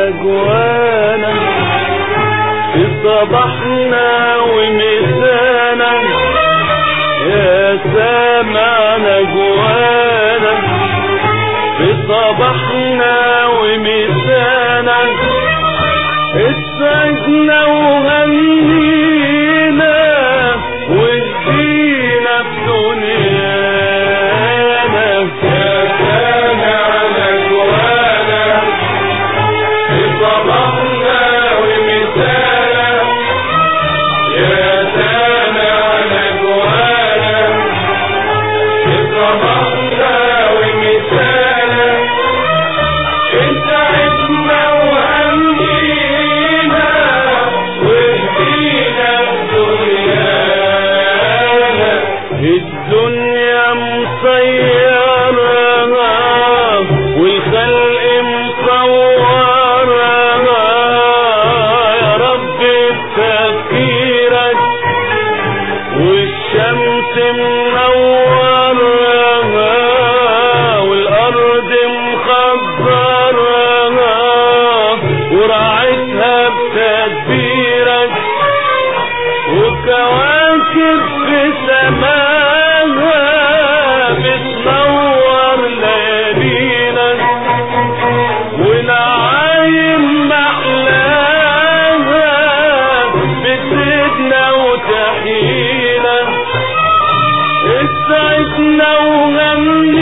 جوانا في صباحنا ومسانا، يا سامعنا جوانا في صباحنا ومسانا، اسعدنا وهنينا واهدينا في دنيانا، يا سامعنا جوانا في صباحنا ومسانا، يا سامعنا جوانا في صباحنا ومسانا، اسعدنا وهنينا واهدينا في دنيانا. الدنيا مصيرها والخلق مصورها، يا رب بتفكيرك والشمس منورها والأرض مخضرها وراعتها بتدبيرك، وكواكب في سماها بتنور ليالينا، ونعايم محلاها بتزيدنا وتحيينا، اسعدنا وهنينا